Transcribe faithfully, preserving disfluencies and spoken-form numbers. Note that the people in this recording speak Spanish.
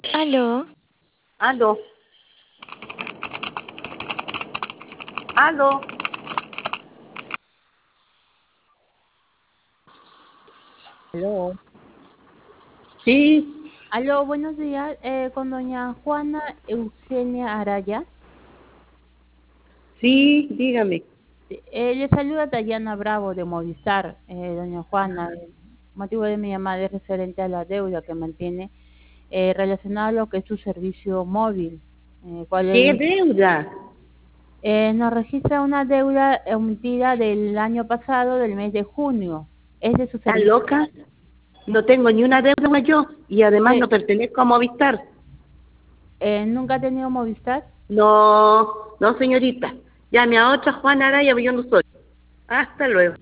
Aló, Aló, aló, Aló, sí, aló, buenos días, eh, con doña Juana Eugenia Araya. sí, dígame. Eh, le saluda Dayana Bravo de Movistar, eh, doña Juana. El motivo de mi llamada es referente a la deuda que mantiene eh, relacionada a lo que es su servicio móvil. Eh, ¿cuál ¿Qué es? deuda? Eh, nos registra una deuda emitida del año pasado, del mes de junio. Es de su ¿Estás servicio. loca? No tengo ni una deuda yo y además Eh, no pertenezco a Movistar. eh, ¿Nunca ha tenido Movistar? No, no señorita. Llame a otra Juana Araya, porque yo no soy. Hasta luego.